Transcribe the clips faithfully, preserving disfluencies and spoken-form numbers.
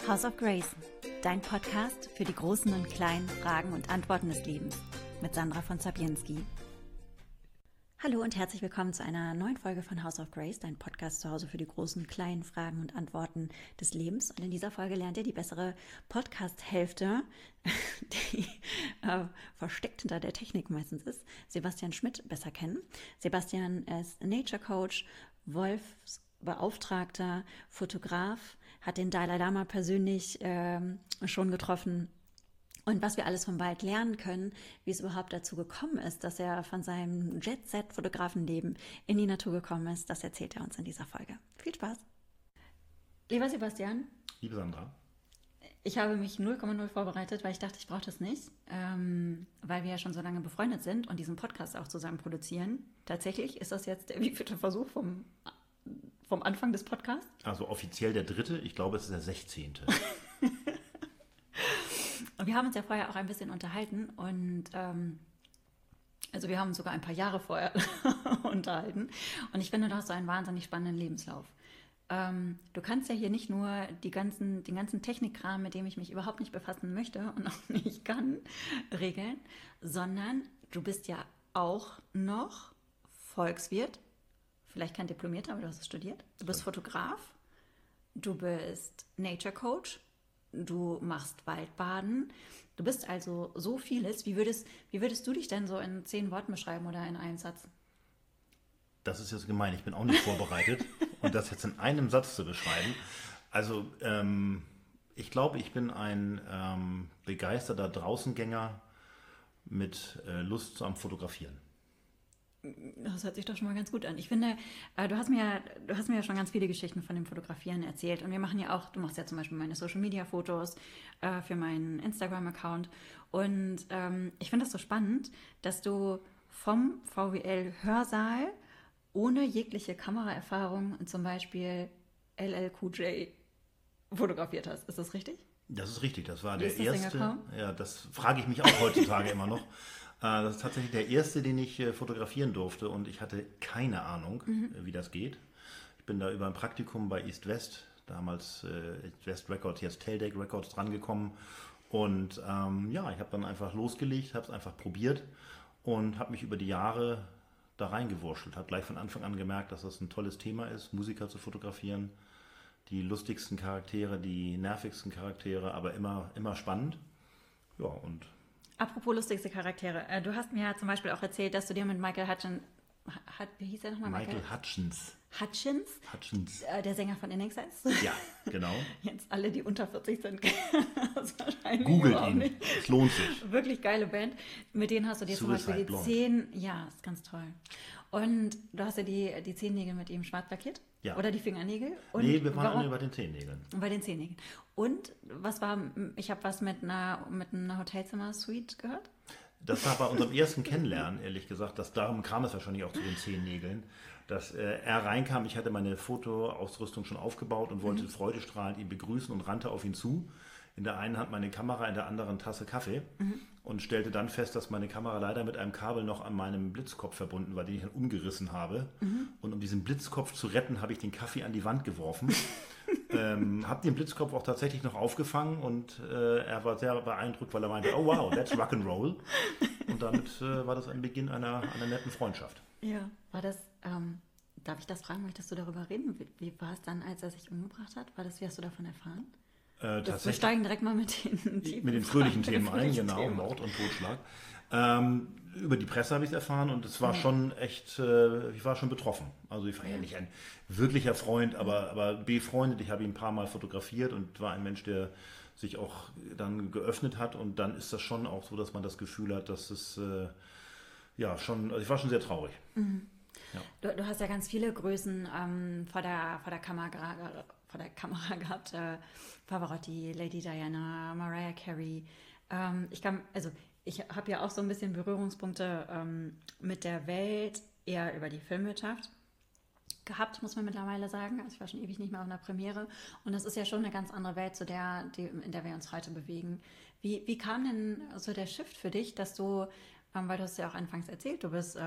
House of Grace, dein Podcast für die großen und kleinen Fragen und Antworten des Lebens mit Sandra von Zabienski. Hallo und herzlich willkommen zu einer neuen Folge von House of Grace, dein Podcast zu Hause für die großen und kleinen Fragen und Antworten des Lebens. Und in dieser Folge lernt ihr die bessere Podcast-Hälfte, die äh, versteckt hinter der Technik meistens ist, Sebastian Schmidt besser kennen. Sebastian ist Nature Coach, Wolfsbeauftragter, Fotograf, hat den Dalai Lama persönlich äh, schon getroffen. Und was wir alles vom Wald lernen können, wie es überhaupt dazu gekommen ist, dass er von seinem Jet-Set-Fotografenleben in die Natur gekommen ist, das erzählt er uns in dieser Folge. Viel Spaß! Lieber Sebastian. Liebe Sandra. Ich habe mich null Komma null vorbereitet, weil ich dachte, ich brauche das nicht, ähm, weil wir ja schon so lange befreundet sind und diesen Podcast auch zusammen produzieren. Tatsächlich ist das jetzt der wievielte Versuch vom, vom Anfang des Podcasts? Also offiziell der dritte, ich glaube, es ist der sechzehnte. Und wir haben uns ja vorher auch ein bisschen unterhalten und ähm, also wir haben uns sogar ein paar Jahre vorher unterhalten und ich finde, du hast so einen wahnsinnig spannenden Lebenslauf. Ähm, du kannst ja hier nicht nur die ganzen, den ganzen Technikkram, mit dem ich mich überhaupt nicht befassen möchte und auch nicht kann, regeln, sondern du bist ja auch noch Volkswirt, vielleicht kein Diplomierter, aber du hast es studiert. Du bist Fotograf, du bist Nature Coach. Du machst Waldbaden. Du bist also so vieles. Wie würdest, wie würdest du dich denn so in zehn Worten beschreiben oder in einem Satz? Das ist jetzt gemein. Ich bin auch nicht vorbereitet. Und das jetzt in einem Satz zu beschreiben. Also ähm, ich glaube, ich bin ein ähm, begeisterter Draußengänger mit äh, Lust am Fotografieren. Das hört sich doch schon mal ganz gut an. Ich finde, äh, du hast mir ja, du hast mir ja schon ganz viele Geschichten von dem Fotografieren erzählt. Und wir machen ja auch, du machst ja zum Beispiel meine Social-Media-Fotos äh, für meinen Instagram-Account. Und ähm, ich finde das so spannend, dass du vom V W L-Hörsaal ohne jegliche Kameraerfahrung zum Beispiel L L Cool J fotografiert hast. Ist das richtig? Das ist richtig. Das war Wie der ist das erste. denn gekommen? Ja, das frage ich mich auch heutzutage immer noch. Das ist tatsächlich der erste, den ich fotografieren durfte und ich hatte keine Ahnung, mhm. wie das geht. Ich bin da über ein Praktikum bei East West, damals äh, East West Records, jetzt Taildeck Records drangekommen und ähm, ja, ich habe dann einfach losgelegt, habe es einfach probiert und habe mich über die Jahre da reingewurschtelt. Habe gleich von Anfang an gemerkt, dass das ein tolles Thema ist, Musiker zu fotografieren, die lustigsten Charaktere, die nervigsten Charaktere, aber immer, immer spannend. Ja, und apropos lustigste Charaktere. Du hast mir ja zum Beispiel auch erzählt, dass du dir mit Michael Hutchins, wie hieß er nochmal? Michael, Michael Hutchins. Hutchins? Hutchins. Der Sänger von In Excess? Ja, genau. Jetzt alle, die unter vierzig sind, das wahrscheinlich Googelt ihn, nicht. Es lohnt sich. Wirklich geile Band. Mit denen hast du dir Suicide zum Beispiel die Blonde. zehn, ja, ist ganz toll. Und du hast ja die, die Zehennägel mit ihm schwarz lackiert? Ja. Oder die Fingernägel? Und nee, wir waren warum? alle bei den Zehennägeln. Bei den Zehennägeln. Und was war, ich habe was mit einer, mit einer Hotelzimmer-Suite gehört? Das war bei unserem ersten Kennenlernen, ehrlich gesagt. Das, darum kam es wahrscheinlich auch zu den Zehennägeln. Dass äh, er reinkam, ich hatte meine Fotoausrüstung schon aufgebaut und wollte mhm. freudestrahlend ihn begrüßen und rannte auf ihn zu. In der einen Hand meine Kamera, in der anderen Tasse Kaffee mhm. und stellte dann fest, dass meine Kamera leider mit einem Kabel noch an meinem Blitzkopf verbunden war, den ich dann umgerissen habe. Mhm. Und um diesen Blitzkopf zu retten, habe ich den Kaffee an die Wand geworfen. ähm, habe den Blitzkopf auch tatsächlich noch aufgefangen und äh, er war sehr beeindruckt, weil er meinte, oh wow, that's Rock'n'Roll. Und damit äh, war das ein Beginn einer, einer netten Freundschaft. Ja, war das, ähm, darf ich das fragen, möchtest du darüber reden? Wie, wie war es dann, als er sich umgebracht hat? War das, wie hast du davon erfahren? Äh, Wir steigen direkt mal mit den, mit den fröhlichen Fragen, Themen ein, genau, Themen. Mord und Totschlag. Ähm, über die Presse habe ich es erfahren und es war ja. schon echt, äh, ich war schon betroffen. Also ich war ja, ja nicht ein wirklicher Freund, aber, aber befreundet. Ich habe ihn ein paar Mal fotografiert und war ein Mensch, der sich auch dann geöffnet hat und dann ist das schon auch so, dass man das Gefühl hat, dass es äh, ja schon, also ich war schon sehr traurig. Mhm. Ja. Du, du hast ja ganz viele Größen ähm, vor der, vor der Kamera vor der Kamera gehabt, äh, Pavarotti, Lady Diana, Mariah Carey. Ähm, ich kann, also ich habe ja auch so ein bisschen Berührungspunkte ähm, mit der Welt, eher über die Filmwirtschaft gehabt, muss man mittlerweile sagen. Also ich war schon ewig nicht mehr auf einer Premiere und das ist ja schon eine ganz andere Welt, zu der, die, in der wir uns heute bewegen. Wie, wie kam denn so der Shift für dich, dass du ähm, weil du hast ja auch anfangs erzählt, du bist äh,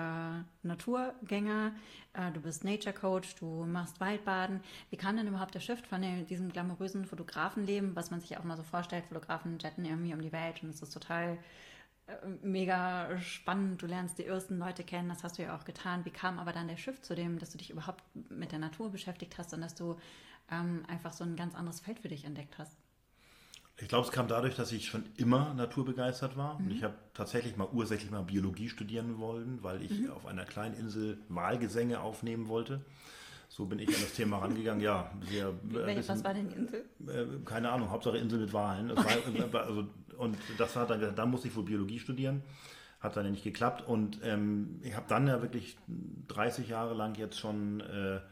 Naturgänger, äh, du bist Nature Coach, du machst Waldbaden. Wie kam denn überhaupt der Shift von dem, diesem glamourösen Fotografenleben, was man sich auch mal so vorstellt, Fotografen jetten irgendwie um die Welt und es ist total äh, mega spannend, du lernst die ersten Leute kennen, das hast du ja auch getan. Wie kam aber dann der Shift zu dem, dass du dich überhaupt mit der Natur beschäftigt hast und dass du ähm, einfach so ein ganz anderes Feld für dich entdeckt hast? Ich glaube, es kam dadurch, dass ich schon immer naturbegeistert war. Mhm. Und ich habe tatsächlich mal ursächlich mal Biologie studieren wollen, weil ich mhm. auf einer kleinen Insel Walgesänge aufnehmen wollte. So bin ich an das Thema rangegangen. Ja, sehr, äh, bisschen, was war denn die Insel? Äh, keine Ahnung, Hauptsache Insel mit Walen. Okay. War, also, und das war dann, da musste ich wohl Biologie studieren. Hat dann ja nicht geklappt. Und ähm, ich habe dann ja wirklich dreißig Jahre lang jetzt schon äh,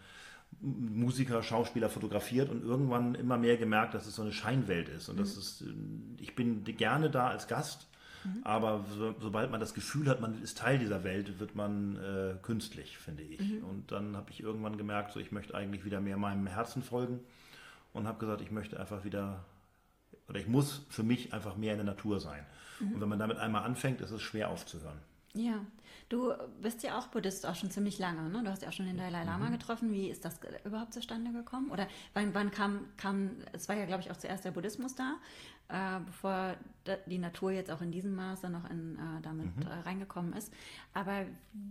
Musiker, Schauspieler fotografiert und irgendwann immer mehr gemerkt, dass es so eine Scheinwelt ist. Und mhm. das ist, ich bin gerne da als Gast, mhm. aber so, sobald man das Gefühl hat, man ist Teil dieser Welt, wird man äh, künstlich, finde ich. Mhm. Und dann habe ich irgendwann gemerkt, so, ich möchte eigentlich wieder mehr meinem Herzen folgen und habe gesagt, ich möchte einfach wieder, oder ich muss für mich einfach mehr in der Natur sein. Mhm. Und wenn man damit einmal anfängt, ist es schwer aufzuhören. Ja, du bist ja auch Buddhist auch schon ziemlich lange, ne? Du hast ja auch schon den Dalai Lama mhm. getroffen. Wie ist das überhaupt zustande gekommen? Oder wann, wann kam, kam, es war ja glaube ich auch zuerst der Buddhismus da, äh, bevor die Natur jetzt auch in diesem Maße noch in, äh, damit mhm. äh, reingekommen ist. Aber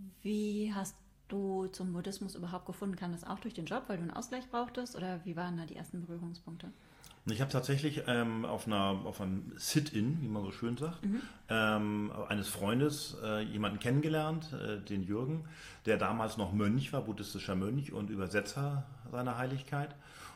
wie hast du zum Buddhismus überhaupt gefunden? Kam das auch durch den Job, weil du einen Ausgleich brauchtest? Oder wie waren da die ersten Berührungspunkte? Ich habe tatsächlich ähm, auf, einer, auf einem Sit-In, wie man so schön sagt, mhm. ähm, eines Freundes äh, jemanden kennengelernt, äh, den Jürgen, der damals noch Mönch war, buddhistischer Mönch und Übersetzer seiner Heiligkeit.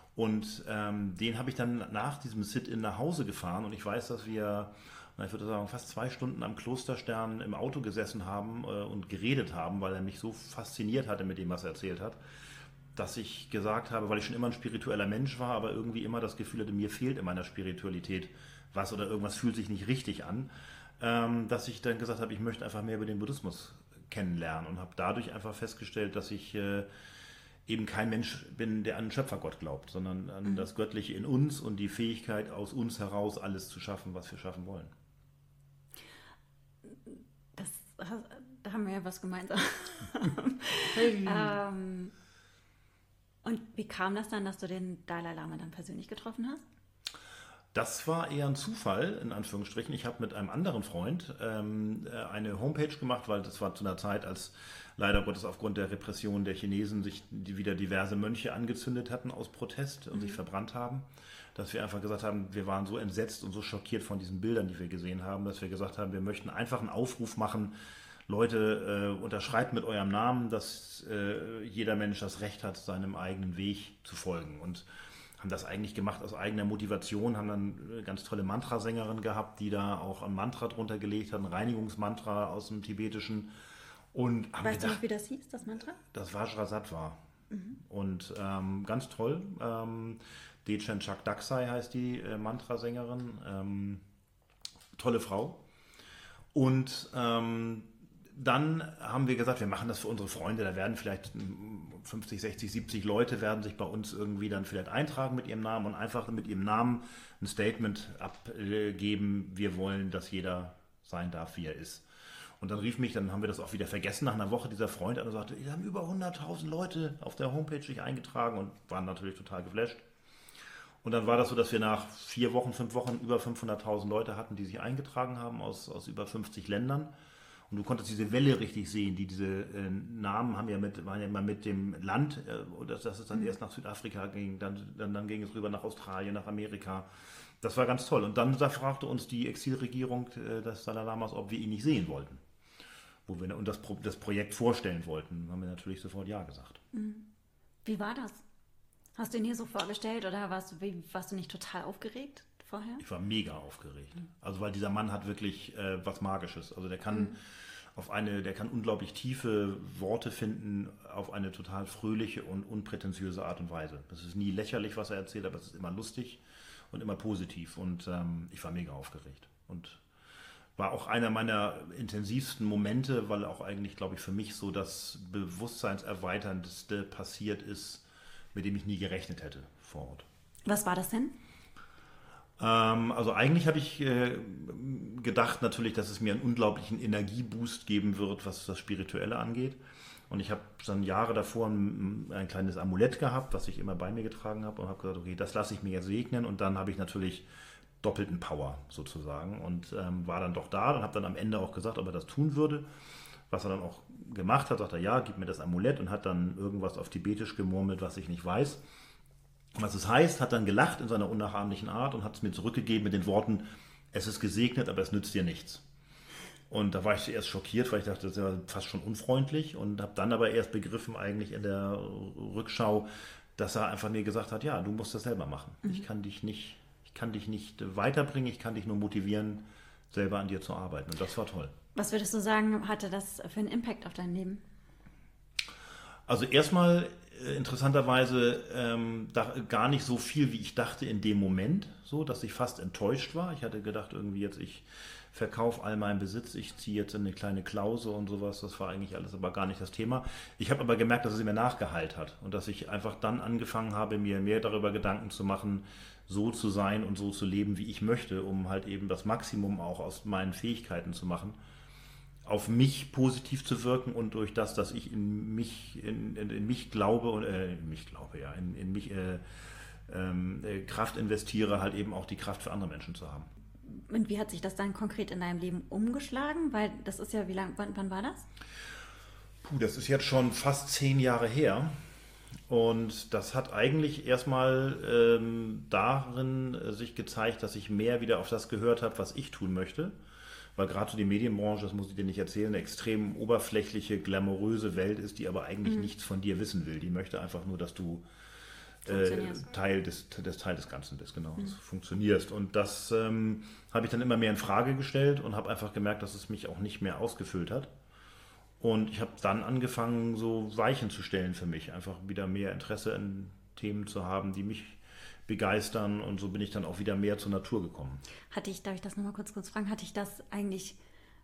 Und ähm, den habe ich dann nach diesem Sit-In nach Hause gefahren und ich weiß, dass wir, ich würde sagen, fast zwei Stunden am Klosterstern im Auto gesessen haben äh, und geredet haben, weil er mich so fasziniert hatte mit dem, was er erzählt hat, dass ich gesagt habe, weil ich schon immer ein spiritueller Mensch war, aber irgendwie immer das Gefühl hatte, mir fehlt in meiner Spiritualität was oder irgendwas fühlt sich nicht richtig an, ähm, dass ich dann gesagt habe, ich möchte einfach mehr über den Buddhismus kennenlernen und habe dadurch einfach festgestellt, dass ich äh, eben kein Mensch bin, der an einen Schöpfergott glaubt, sondern an mhm. das Göttliche in uns und die Fähigkeit aus uns heraus alles zu schaffen, was wir schaffen wollen. Das, da haben wir ja was gemeinsam. hey. ähm, Und wie kam das dann, dass du den Dalai Lama dann persönlich getroffen hast? Das war eher ein Zufall, in Anführungsstrichen. Ich habe mit einem anderen Freund ähm, eine Homepage gemacht, weil das war zu einer Zeit, als leider Gottes aufgrund der Repression der Chinesen sich die wieder diverse Mönche angezündet hatten aus Protest und mhm. sich verbrannt haben. Dass wir einfach gesagt haben, wir waren so entsetzt und so schockiert von diesen Bildern, die wir gesehen haben, dass wir gesagt haben, wir möchten einfach einen Aufruf machen, Leute, äh, unterschreibt mit eurem Namen, dass äh, jeder Mensch das Recht hat, seinem eigenen Weg zu folgen. Und haben das eigentlich gemacht aus eigener Motivation, haben dann eine ganz tolle Mantrasängerin gehabt, die da auch ein Mantra drunter gelegt hat, ein Reinigungsmantra aus dem Tibetischen. Und haben weißt gedacht, du noch, wie das hieß, das Mantra? Das Vajrasattva. Mhm. Und ähm, ganz toll. Ähm, Dechen Chakdaksai heißt die äh, Mantrasängerin. Ähm, tolle Frau. Und ähm, dann haben wir gesagt, wir machen das für unsere Freunde, da werden vielleicht fünfzig, sechzig, siebzig Leute werden sich bei uns irgendwie dann vielleicht eintragen mit ihrem Namen und einfach mit ihrem Namen ein Statement abgeben, wir wollen, dass jeder sein darf, wie er ist. Und dann rief mich, dann haben wir das auch wieder vergessen, nach einer Woche dieser Freund an und sagte, wir haben über hunderttausend Leute auf der Homepage sich eingetragen und waren natürlich total geflasht. Und dann war das so, dass wir nach vier Wochen, fünf Wochen über fünfhunderttausend Leute hatten, die sich eingetragen haben aus, aus über fünfzig Ländern. Und du konntest diese Welle richtig sehen, die diese äh, Namen haben ja mit, waren ja immer mit dem Land, äh, dass, dass es dann mhm. erst nach Südafrika ging, dann, dann, dann ging es rüber nach Australien, nach Amerika. Das war ganz toll. Und dann da fragte uns die Exilregierung äh, des Dalai Lamas, ob wir ihn nicht sehen wollten. Wo wir und das, Pro, das Projekt vorstellen wollten. Da haben wir natürlich sofort Ja gesagt. Mhm. Wie war das? Hast du ihn hier so vorgestellt oder warst du, wie, warst du nicht total aufgeregt vorher? Ich war mega aufgeregt. Mhm. Also weil dieser Mann hat wirklich äh, was Magisches. Also der kann mhm. auf eine, der kann unglaublich tiefe Worte finden auf eine total fröhliche und unprätentiöse Art und Weise. Das ist nie lächerlich, was er erzählt, aber es ist immer lustig und immer positiv. Und ähm, ich war mega aufgeregt. Und war auch einer meiner intensivsten Momente, weil auch eigentlich, glaube ich, für mich so das Bewusstseinserweiterndste passiert ist, mit dem ich nie gerechnet hätte vor Ort. Was war das denn? Ähm, also eigentlich habe ich äh, gedacht natürlich, dass es mir einen unglaublichen Energieboost geben wird, was das Spirituelle angeht. Und ich habe dann Jahre davor ein, ein kleines Amulett gehabt, was ich immer bei mir getragen habe und habe gesagt, okay, das lasse ich mir jetzt segnen. Und dann habe ich natürlich doppelten Power sozusagen und ähm, war dann doch da und habe dann am Ende auch gesagt, ob er das tun würde. Was er dann auch gemacht hat, sagt er, ja, gib mir das Amulett und hat dann irgendwas auf Tibetisch gemurmelt, was ich nicht weiß. Was es heißt, hat dann gelacht in seiner unnachahmlichen Art und hat es mir zurückgegeben mit den Worten, es ist gesegnet, aber es nützt dir nichts. Und da war ich zuerst schockiert, weil ich dachte, das ist ja fast schon unfreundlich und habe dann aber erst begriffen eigentlich in der Rückschau, dass er einfach mir gesagt hat, ja, du musst das selber machen. Mhm. Ich kann dich nicht, ich kann dich nicht weiterbringen, ich kann dich nur motivieren, selber an dir zu arbeiten. Und das war toll. Was würdest du sagen, hatte das für einen Impact auf dein Leben? Also erstmal äh, interessanterweise ähm, da, gar nicht so viel, wie ich dachte in dem Moment, so dass ich fast enttäuscht war. Ich hatte gedacht, irgendwie jetzt ich verkaufe all meinen Besitz, ich ziehe jetzt in eine kleine Klause und sowas. Das war eigentlich alles aber gar nicht das Thema. Ich habe aber gemerkt, dass es mir nachgeheilt hat und dass ich einfach dann angefangen habe, mir mehr darüber Gedanken zu machen, so zu sein und so zu leben, wie ich möchte, um halt eben das Maximum auch aus meinen Fähigkeiten zu machen, auf mich positiv zu wirken und durch das, dass ich in mich, in, in, in mich glaube und äh, in mich glaube, ja, in, in mich äh, äh, Kraft investiere, halt eben auch die Kraft für andere Menschen zu haben. Und wie hat sich das dann konkret in deinem Leben umgeschlagen? Weil das ist ja, wie lang, wann, wann war das? Puh, das ist jetzt schon fast zehn Jahre her. Und das hat eigentlich erstmal ähm, darin äh, sich gezeigt, dass ich mehr wieder auf das gehört habe, was ich tun möchte. Weil gerade so die Medienbranche, das muss ich dir nicht erzählen, eine extrem oberflächliche, glamouröse Welt ist, die aber eigentlich mhm. nichts von dir wissen will. Die möchte einfach nur, dass du äh, Teil des, des Teil des Ganzen bist, genau, mhm. funktionierst. Und das ähm, habe ich dann immer mehr in Frage gestellt und habe einfach gemerkt, dass es mich auch nicht mehr ausgefüllt hat. Und ich habe dann angefangen, so Weichen zu stellen für mich, einfach wieder mehr Interesse an Themen zu haben, die mich begeistern, und so bin ich dann auch wieder mehr zur Natur gekommen. Hatte ich, darf ich das nochmal kurz kurz fragen, hatte ich das eigentlich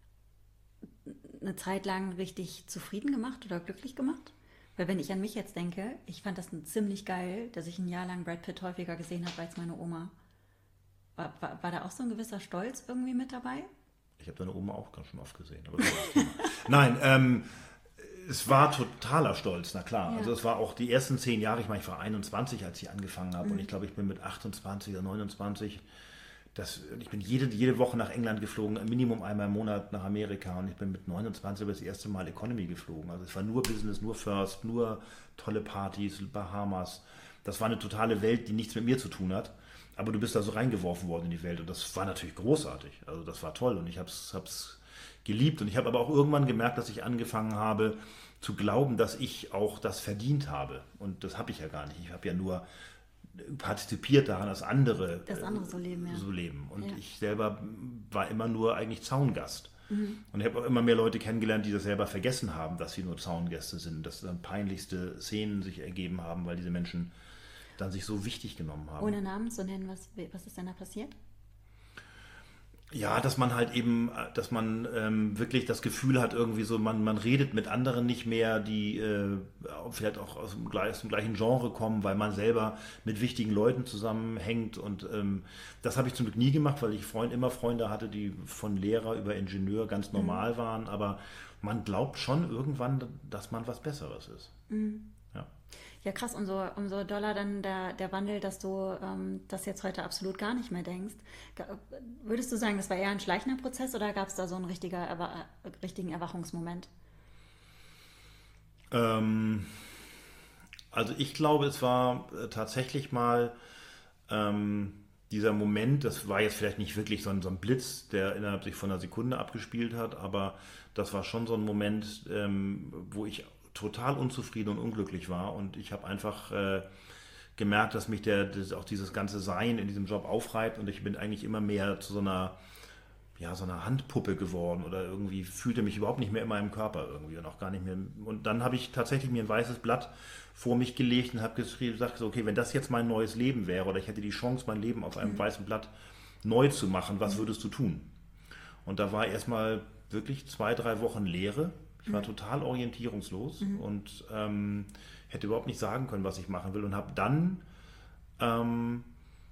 eine Zeit lang richtig zufrieden gemacht oder glücklich gemacht? Weil wenn ich an mich jetzt denke, ich fand das ziemlich geil, dass ich ein Jahr lang Brad Pitt häufiger gesehen habe als meine Oma. War, war, war da auch so ein gewisser Stolz irgendwie mit dabei? Ich habe deine Oma auch ganz schön oft gesehen. Aber Nein, ähm, es war totaler Stolz, na klar. Ja. Also es war auch die ersten zehn Jahre, ich meine, ich war einundzwanzig, als ich angefangen habe. Mhm. Und ich glaube, ich bin mit achtundzwanzig oder neunundzwanzig, das, ich bin jede, jede Woche nach England geflogen, Minimum einmal im Monat nach Amerika. Und ich bin mit neunundzwanzig das erste Mal Economy geflogen. Also es war nur Business, nur First, nur tolle Partys, Bahamas. Das war eine totale Welt, die nichts mit mir zu tun hat. Aber du bist da so reingeworfen worden in die Welt. Und das war natürlich großartig. Also das war toll. Und ich habe es geliebt. Und ich habe aber auch irgendwann gemerkt, dass ich angefangen habe zu glauben, dass ich auch das verdient habe. Und das habe ich ja gar nicht. Ich habe ja nur partizipiert daran, dass andere, das andere so leben. Ja. So leben. Und ja. ich selber war immer nur eigentlich Zaungast. Mhm. Und ich habe auch immer mehr Leute kennengelernt, die das selber vergessen haben, dass sie nur Zaungäste sind. Dass dann peinlichste Szenen sich ergeben haben, weil diese Menschen dann sich so wichtig genommen haben. Ohne Namen zu nennen, was, was ist denn da passiert? Ja, dass man halt eben, dass man ähm, wirklich das Gefühl hat, irgendwie so, man, man redet mit anderen nicht mehr, die äh, vielleicht auch aus dem, aus dem gleichen Genre kommen, weil man selber mit wichtigen Leuten zusammenhängt. Und ähm, das habe ich zum Glück nie gemacht, weil ich Freund, immer Freunde hatte, die von Lehrer über Ingenieur ganz normal mhm. waren. Aber man glaubt schon irgendwann, dass man was Besseres ist. Mhm. Ja. Ja, krass, umso, umso doller dann der, der Wandel, dass du ähm, das jetzt heute absolut gar nicht mehr denkst. Würdest du sagen, das war eher ein schleichender Prozess oder gab es da so einen richtiger, Erwa- richtigen Erwachungsmoment? Ähm, also ich glaube, es war äh, tatsächlich mal ähm, dieser Moment, das war jetzt vielleicht nicht wirklich so ein, so ein Blitz, der innerhalb sich von einer Sekunde abgespielt hat, aber das war schon so ein Moment, ähm, wo ich total unzufrieden und unglücklich war, und ich habe einfach äh, gemerkt, dass mich der, das, auch dieses ganze Sein in diesem Job aufreibt, und ich bin eigentlich immer mehr zu so einer, ja, so einer Handpuppe geworden oder irgendwie fühlte mich überhaupt nicht mehr in meinem Körper irgendwie und auch gar nicht mehr. Und dann habe ich tatsächlich mir ein weißes Blatt vor mich gelegt und habe geschrieben, gesagt, okay, wenn das jetzt mein neues Leben wäre oder ich hätte die Chance, mein Leben auf einem mhm. weißen Blatt neu zu machen, was würdest du tun? Und da war erstmal wirklich zwei, drei Wochen Leere. Ich war total orientierungslos mhm. und ähm, hätte überhaupt nicht sagen können, was ich machen will, und habe dann ähm,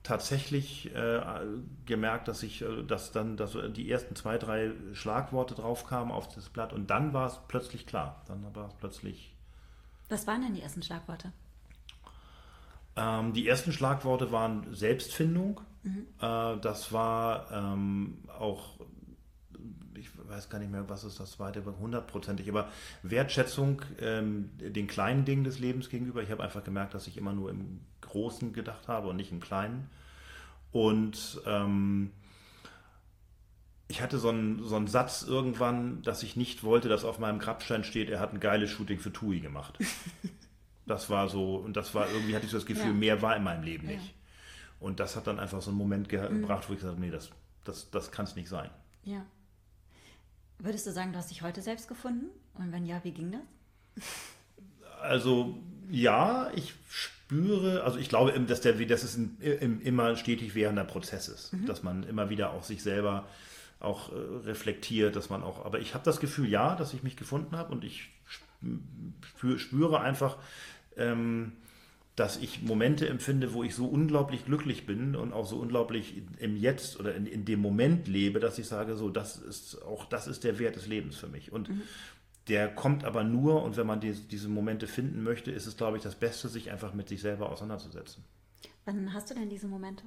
tatsächlich äh, gemerkt, dass ich, äh, dass dann dass so die ersten zwei, drei Schlagworte drauf kamen auf das Blatt und dann war es plötzlich klar. Dann war es plötzlich. Was waren denn die ersten Schlagworte? Ähm, die ersten Schlagworte waren Selbstfindung. Mhm. Äh, das war ähm, auch, ich weiß gar nicht mehr, was ist das zweite, hundertprozentig, aber Wertschätzung ähm, den kleinen Dingen des Lebens gegenüber. Ich habe einfach gemerkt, dass ich immer nur im Großen gedacht habe und nicht im Kleinen. Und ähm, ich hatte so einen, so einen Satz irgendwann, dass ich nicht wollte, dass auf meinem Grabstein steht, er hat ein geiles Shooting für TUI gemacht. Das war so, und das war irgendwie, hatte ich so das Gefühl, ja. mehr war in meinem Leben nicht. Ja. Und das hat dann einfach so einen Moment ge- mhm. gebracht, wo ich gesagt habe, nee, das, das, das kann es nicht sein. Ja. Würdest du sagen, du hast dich heute selbst gefunden? Und wenn ja, wie ging das? Also ja, ich spüre, also ich glaube, dass, der, dass es ein, ein immer stetig währender Prozess ist, mhm. dass man immer wieder auch sich selber auch äh, reflektiert, dass man auch, aber ich habe das Gefühl, ja, dass ich mich gefunden habe und ich spüre, spüre einfach, ähm, dass ich Momente empfinde, wo ich so unglaublich glücklich bin und auch so unglaublich im Jetzt oder in, in dem Moment lebe, dass ich sage, so, das ist auch, das ist der Wert des Lebens für mich. Und mhm. der kommt aber nur, und wenn man die, diese Momente finden möchte, ist es, glaube ich, das Beste, sich einfach mit sich selber auseinanderzusetzen. Wann hast du denn diese Momente?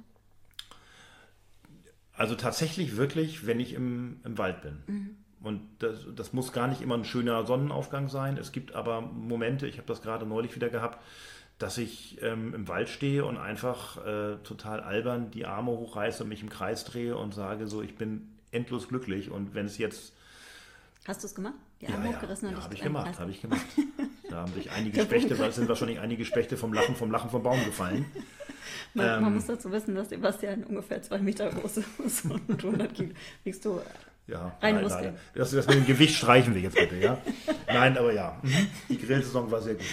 Also tatsächlich wirklich, wenn ich im, im Wald bin. Mhm. Und das, das muss gar nicht immer ein schöner Sonnenaufgang sein. Es gibt aber Momente, ich habe das gerade neulich wieder gehabt, dass ich ähm, im Wald stehe und einfach äh, total albern die Arme hochreiße und mich im Kreis drehe und sage so, ich bin endlos glücklich. Und wenn es jetzt... Hast du es gemacht? Die Ja, Arme ja, hochgerissen und ja habe ich gemacht, habe ich gemacht. Da haben sich einige Der Spechte, Punkt. es sind wahrscheinlich einige Spechte vom Lachen vom Lachen vom Baum gefallen. Man, Ähm, man muss dazu wissen, dass Sebastian ungefähr zwei Meter groß ist und hundert Kilo. Wiegst du Ja, rein nein, Muskeln. nein. Das, das mit dem Gewicht streichen wir jetzt bitte, ja? Nein, aber ja, mhm. die Grillsaison war sehr gut.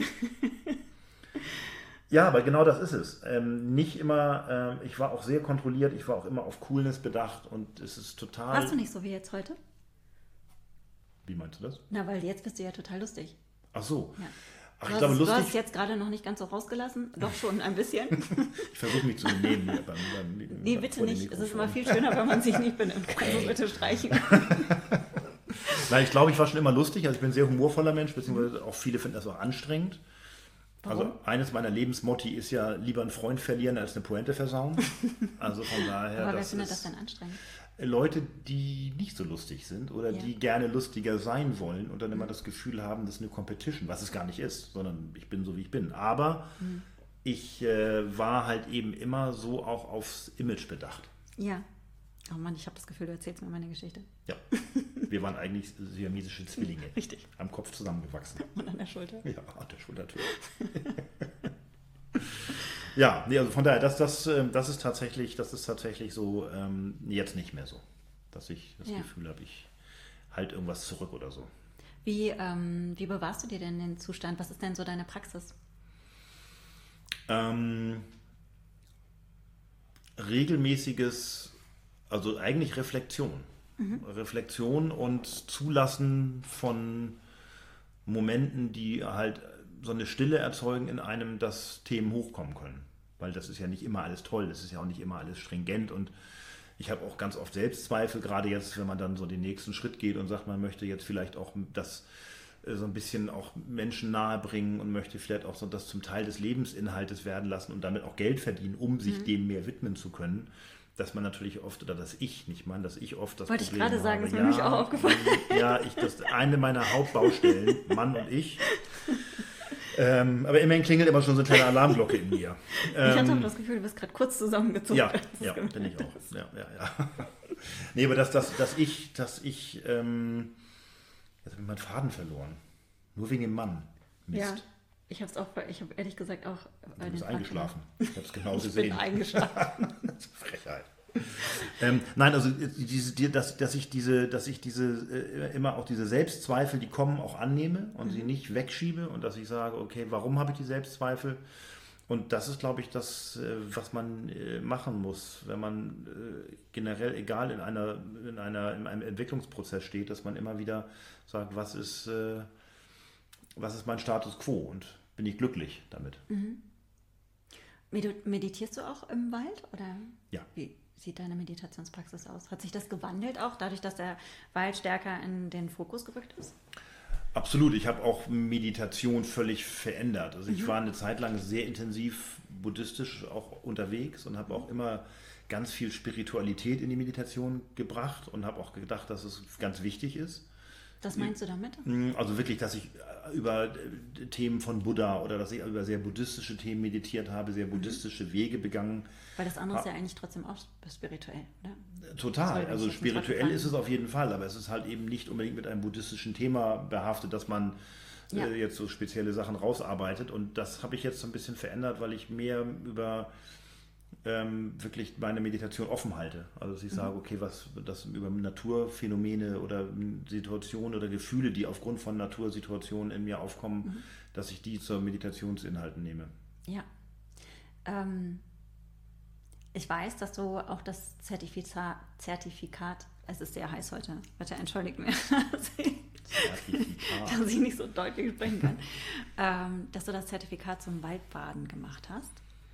Ja, aber genau das ist es. Ähm, nicht immer, ähm, ich war auch sehr kontrolliert, ich war auch immer auf Coolness bedacht und es ist total... Warst du nicht so wie jetzt heute? Wie meinst du das? Na, weil jetzt bist du ja total lustig. Ach so. Ja. Ach, Du ich glaube, hast, du lustig... hast es jetzt gerade noch nicht ganz so rausgelassen, doch schon ein bisschen. Ich versuche mich zu benehmen. Hier beim, beim, Nee, beim, bitte vor dem nicht. Es ist Mikrofon. immer viel schöner, wenn man sich nicht benimmt. Kannst du es bitte streichen? Nein, ich glaube, ich war schon immer lustig. Also ich bin ein sehr humorvoller Mensch, beziehungsweise auch viele finden das auch anstrengend. Warum? Also eines meiner Lebensmotti ist ja lieber einen Freund verlieren als eine Pointe versauen. Also von daher. Aber wer das findet ist das denn anstrengend? Leute, die nicht so lustig sind oder Ja. die gerne lustiger sein wollen und dann immer das Gefühl haben, das ist eine Competition, was es gar nicht ist, sondern ich bin so, wie ich bin. Aber Mhm. ich äh, war halt eben immer so auch aufs Image bedacht. Ja. Oh Mann, ich habe das Gefühl, du erzählst mir meine Geschichte. Ja, wir waren eigentlich siamesische Zwillinge. Richtig. Am Kopf zusammengewachsen. Und an der Schulter. Ja, an der Schulter natürlich. Ja, nee, also von daher, das, das, ähm, das ist tatsächlich, das ist tatsächlich so ähm, jetzt nicht mehr so, dass ich das Ja. Gefühl habe, ich halte irgendwas zurück oder so. Wie, ähm, wie bewahrst du dir denn den Zustand? Was ist denn so deine Praxis? Ähm, regelmäßiges, also eigentlich Reflexion. Mhm. Reflexion und Zulassen von Momenten, die halt so eine Stille erzeugen in einem, dass Themen hochkommen können. Weil das ist ja nicht immer alles toll, das ist ja auch nicht immer alles stringent und ich habe auch ganz oft Selbstzweifel, gerade jetzt, wenn man dann so den nächsten Schritt geht und sagt, man möchte jetzt vielleicht auch das so ein bisschen auch Menschen nahe bringen und möchte vielleicht auch so das zum Teil des Lebensinhaltes werden lassen und damit auch Geld verdienen, um sich Mhm. dem mehr widmen zu können. Dass man natürlich oft, oder dass ich, nicht man, dass ich oft das Wollte ich Problem gerade sagen, habe. ist mir nämlich auch aufgefallen. Ja, ich, das ist eine meiner Hauptbaustellen, Mann und ich. Ähm, aber immerhin klingelt immer schon so eine kleine Alarmglocke in mir. Ich hatte Ähm, auch das Gefühl, du bist gerade kurz zusammengezogen. ja, als du es ja, gemerkt bin ich auch. hast. Ja, ja, ja. Nee, aber dass, dass, dass ich, dass ich, ähm, jetzt habe ich meinen Faden verloren. Nur wegen dem Mann. Mist. Ja, ich habe es auch, ich habe ehrlich gesagt auch. Du bist eingeschlafen. Ich habe es genau Ich gesehen. bin eingeschlafen. Frechheit. ähm, nein, also diese, die, dass, dass ich diese, dass ich diese äh, immer auch diese Selbstzweifel, die kommen, auch annehme und mhm. sie nicht wegschiebe und dass ich sage, okay, warum habe ich die Selbstzweifel? Und das ist, glaube ich, das, äh, was man äh, machen muss, wenn man äh, generell, egal in einer, in einer, in einem Entwicklungsprozess steht, dass man immer wieder sagt, was ist, äh, was ist mein Status quo und bin ich glücklich damit? Mhm. Meditierst du auch im Wald oder Ja. wie sieht deine Meditationspraxis aus? Hat sich das gewandelt auch, dadurch, dass der Wald stärker in den Fokus gerückt ist? Absolut, ich habe auch Meditation völlig verändert. Also ich mhm. war eine Zeit lang sehr intensiv buddhistisch auch unterwegs und habe auch immer ganz viel Spiritualität in die Meditation gebracht und habe auch gedacht, dass es ganz wichtig ist. Was meinst du damit? Also wirklich, dass ich über Themen von Buddha oder dass ich über sehr buddhistische Themen meditiert habe, sehr buddhistische mhm. Wege begangen. Weil das andere ist ja eigentlich trotzdem auch spirituell, oder? Total, also spirituell ist es auf jeden Fall, aber es ist halt eben nicht unbedingt mit einem buddhistischen Thema behaftet, dass man ja. äh, jetzt so spezielle Sachen rausarbeitet. Und das habe ich jetzt so ein bisschen verändert, weil ich mehr über ähm, wirklich meine Meditation offen halte. Also dass ich mhm. sage, okay, was das über Naturphänomene oder Situationen oder Gefühle, die aufgrund von Natursituationen in mir aufkommen, mhm. dass ich die zur Meditationsinhalten nehme. Ja. Ähm, ich weiß, dass du auch das Zertifikat, Zertifikat, es ist sehr heiß heute, bitte entschuldigt mir, dass ich, dass ich nicht so deutlich sprechen kann, ähm, dass du das Zertifikat zum Waldbaden gemacht hast.